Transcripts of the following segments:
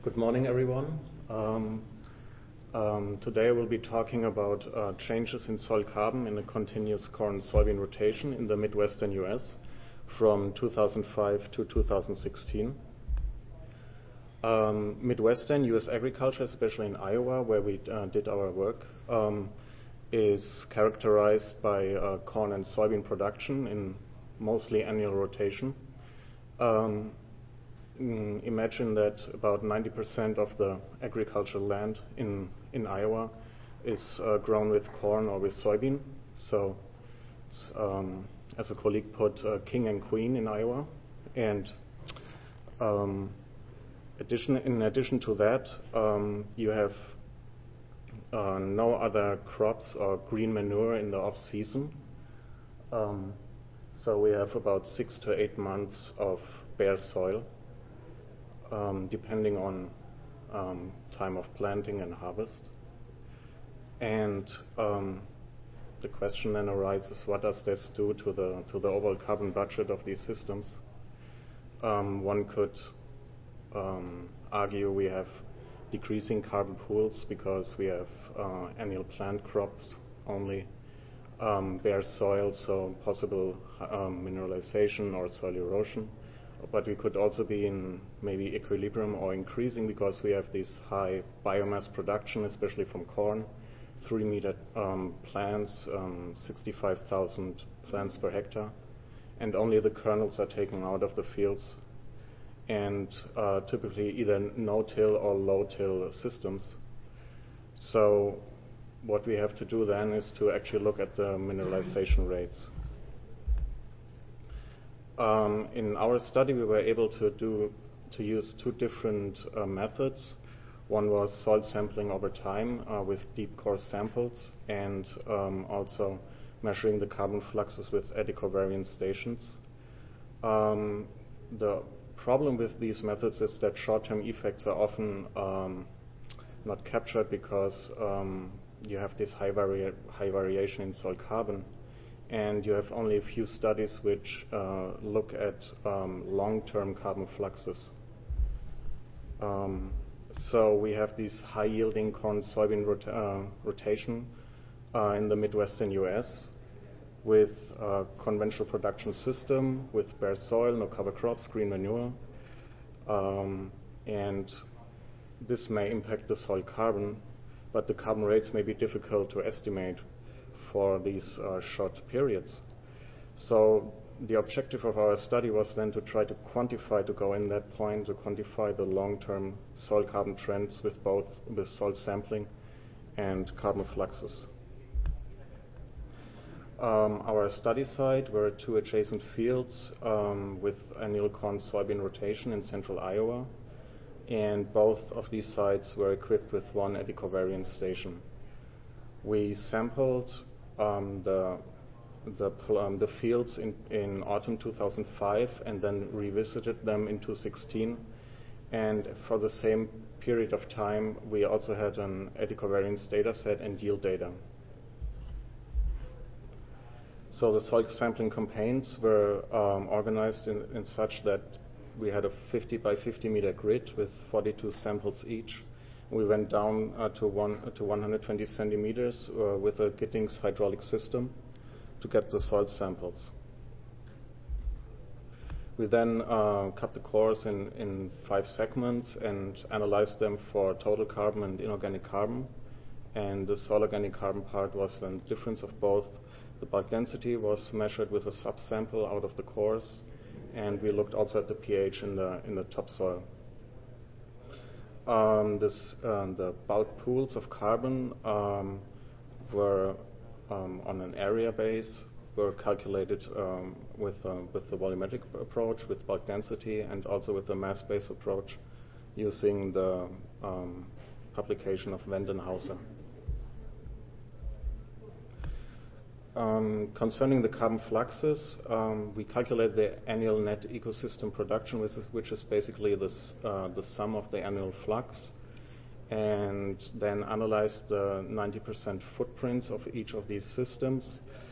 Good morning, everyone. Today we'll be talking about changes in soil carbon in a continuous corn soybean rotation in the Midwestern U.S. from 2005 to 2016. Midwestern U.S. agriculture, especially in Iowa, where we did our work, is characterized by corn and soybean production in mostly annual rotation. Imagine that about 90% of the agricultural land in Iowa is grown with corn or with soybean. So, as a colleague put, king and queen in Iowa. And in addition to that, you have no other crops or green manure in the off-season. So we have about 6 to 8 months of bare soil, depending on time of planting and harvest. And the question then arises, what does this do to the overall carbon budget of these systems? One could argue we have decreasing carbon pools because we have annual plant crops only, bare soil, so possible mineralization or soil erosion. But we could also be in maybe equilibrium or increasing because we have this high biomass production, especially from corn, 3-meter plants, 65,000 plants per hectare, and only the kernels are taken out of the fields, and typically either no-till or low-till systems. So what we have to do then is to actually look at the mineralization rates. In our study, we were able to use two different methods. One was soil sampling over time with deep core samples, and also measuring the carbon fluxes with eddy covariance stations. The problem with these methods is that short-term effects are often not captured because you have this high variation in soil carbon. And you have only a few studies which look at long-term carbon fluxes. So we have this high-yielding corn-soybean rotation in the Midwestern U.S. with a conventional production system with bare soil, no cover crops, green manure. And this may impact the soil carbon, but the carbon rates may be difficult to estimate for these short periods. So the objective of our study was then to try to quantify, to go in that point, to quantify the long-term soil carbon trends with both the soil sampling and carbon fluxes. Our study site were 2 adjacent fields with annual corn-soybean rotation in central Iowa, and both of these sites were equipped with one eddy covariance station. We sampled the fields in autumn 2005 and then revisited them in 2016, and for the same period of time we also had an eddy covariance data set and yield data. So the soil sampling campaigns were organized in such that we had a 50 by 50 meter grid with 42 samples each. We went down to 120 centimeters with a Giddings hydraulic system to get the soil samples. We then cut the cores in 5 segments and analyzed them for total carbon and inorganic carbon. And the soil organic carbon part was the difference of both. The bulk density was measured with a subsample out of the cores, and we looked also at the pH in the topsoil. The bulk pools of carbon were on an area base, were calculated with the volumetric approach, with bulk density, and also with the mass-based approach using the publication of Wendenhauser. Concerning the carbon fluxes, we calculate the annual net ecosystem production, which is basically the sum of the annual flux, and then analyze the 90% footprints of each of these systems,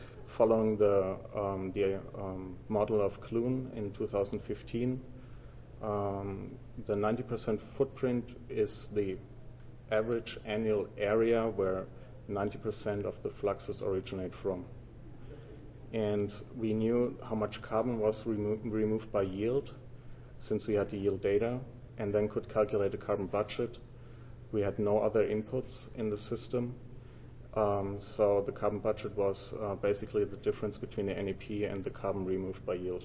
following the model of Clune in 2015, The 90% footprint is the average annual area where 90% of the fluxes originate from. And we knew how much carbon was removed by yield, since we had the yield data, and then could calculate a carbon budget. We had no other inputs in the system, so the carbon budget was basically the difference between the NEP and the carbon removed by yield.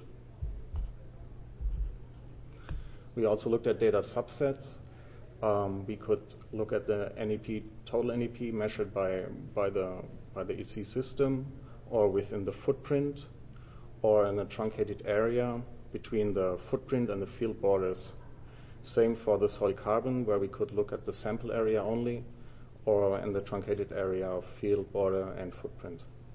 We also looked at data subsets. We could look at the NEP, total NEP measured by the EC system, or within the footprint, or in a truncated area between the footprint and the field borders. Same for the soil carbon, where we could look at the sample area only, or in the truncated area of field, border, and footprint.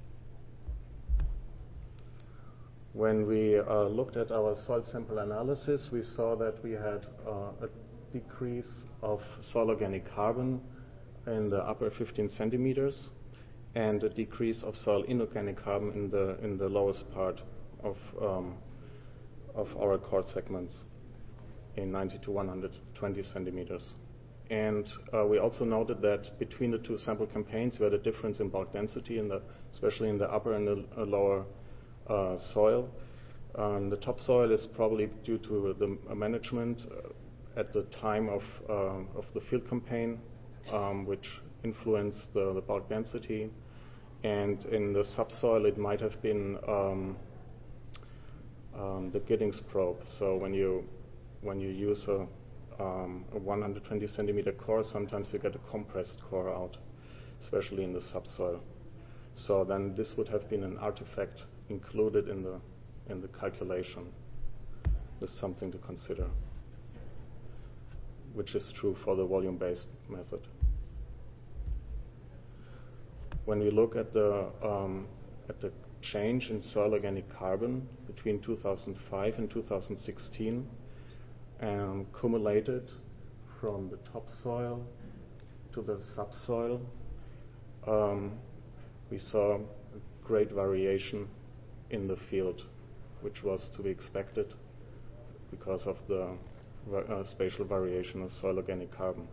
When we looked at our soil sample analysis, we saw that we had a decrease of soil organic carbon in the upper 15 centimeters, and a decrease of soil inorganic carbon in the lowest part of our core segments, in 90 to 120 centimeters. And we also noted that between the two sample campaigns, we had a difference in bulk density, especially in the upper and the lower soil. The topsoil is probably due to the management at the time of the field campaign, which influenced the bulk density. And in the subsoil, it might have been the Giddings probe. So when you use a 120 centimeter core, sometimes you get a compressed core out, especially in the subsoil. So then this would have been an artifact included in the calculation. This is something to consider, which is true for the volume-based method. When we look at the change in soil organic carbon between 2005 and 2016, cumulated from the topsoil to the subsoil, we saw a great variation in the field, which was to be expected because of the spatial variation of soil organic carbon.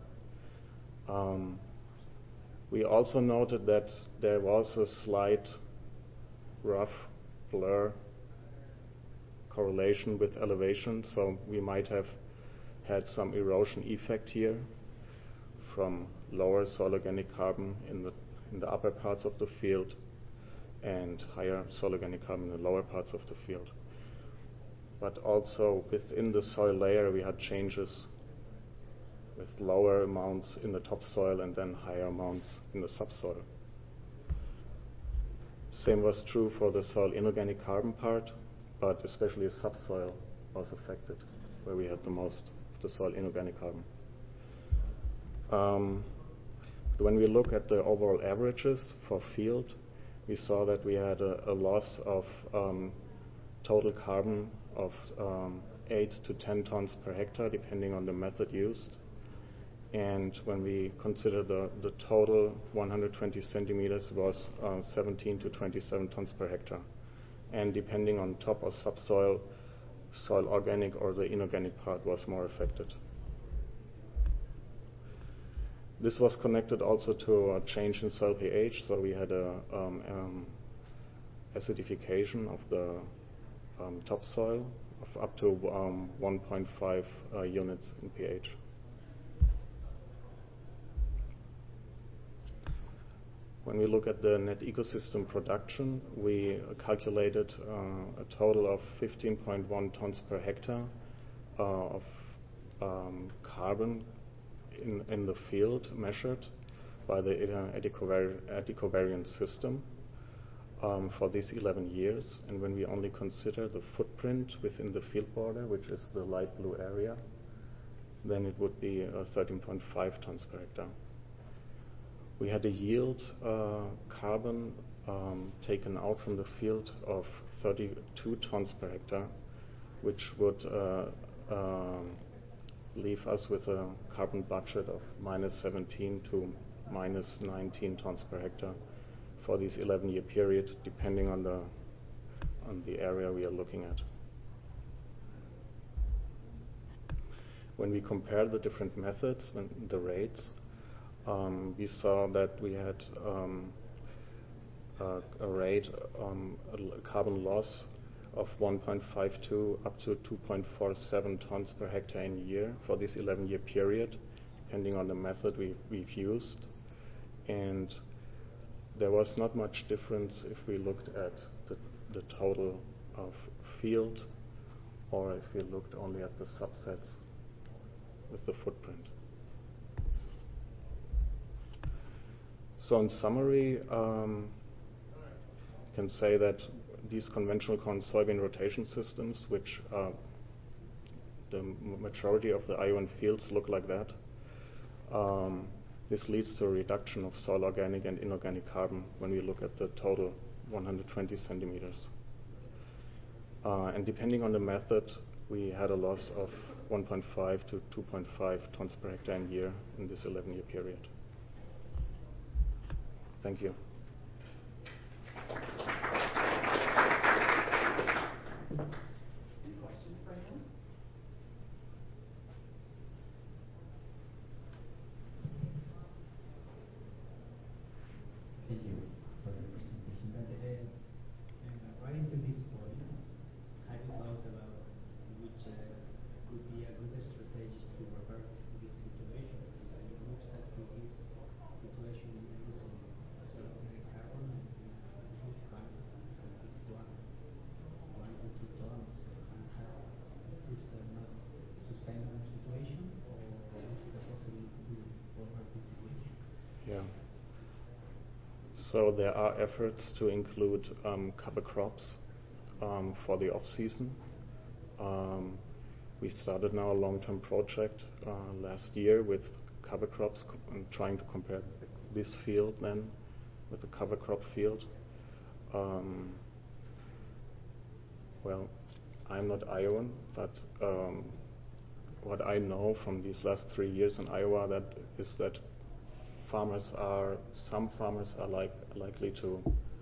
We also noted that there was a slight rough blur correlation with elevation, so we might have had some erosion effect here from lower soil organic carbon in the upper parts of the field and higher soil organic carbon in the lower parts of the field. But also within the soil layer, we had changes with lower amounts in the topsoil and then higher amounts in the subsoil. Same was true for the soil inorganic carbon part, but especially the subsoil was affected, where we had the most of the soil inorganic carbon. When we look at the overall averages for field, we saw that we had a loss of total carbon of 8 to 10 tons per hectare, depending on the method used. And when we consider the total 120 centimeters, it was 17 to 27 tons per hectare. And depending on top or subsoil, soil organic or the inorganic part was more affected. This was connected also to a change in soil pH, so we had a acidification of the topsoil of up to 1.5 units in pH. When we look at the net ecosystem production, we calculated a total of 15.1 tons per hectare of carbon in the field measured by the Ecovariance system for these 11 years. And when we only consider the footprint within the field border, which is the light blue area, then it would be 13.5 tons per hectare. We had a yield carbon taken out from the field of 32 tons per hectare, which would leave us with a carbon budget of minus 17 to minus 19 tons per hectare for this 11-year period, depending on the area we are looking at. When we compared the different methods and the rates, we saw that we had a rate, a carbon loss of 1.52 up to 2.47 tons per hectare in a year for this 11-year period, depending on the method we've used. And there was not much difference if we looked at the total of field or if we looked only at the subsets with the footprint. So in summary, can say that these conventional corn soybean rotation systems, which the majority of the Iowan fields look like that, this leads to a reduction of soil organic and inorganic carbon when we look at the total 120 centimeters. And depending on the method, we had a loss of 1.5 to 2.5 tons per hectare in year in this 11-year period. Thank you. Any questions for him? Thank you for the presentation. But right into this point, have you thought about which could be a good strategy to revert this situation? Because it looks that with this situation we're using soil organic carbon in a huge part, and this one to 2 tons. Is this not a sustainable situation, or is it a possibility to revert this situation? Yeah. So there are efforts to include cover crops for the off-season. We started now a long-term project last year with cover crops and trying to compare this field then with the cover crop field. Well, I'm not Iowan, but what I know from these last 3 years in Iowa is that some farmers are likely to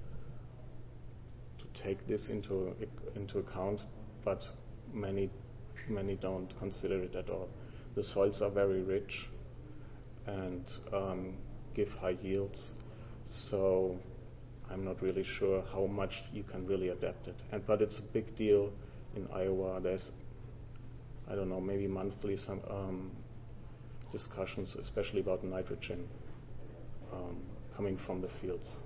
take this into account, but many don't consider it at all. The soils are very rich and give high yields, so I'm not really sure how much you can really adapt it. But it's a big deal in Iowa. There's, I don't know, maybe monthly some discussions, especially about nitrogen coming from the fields.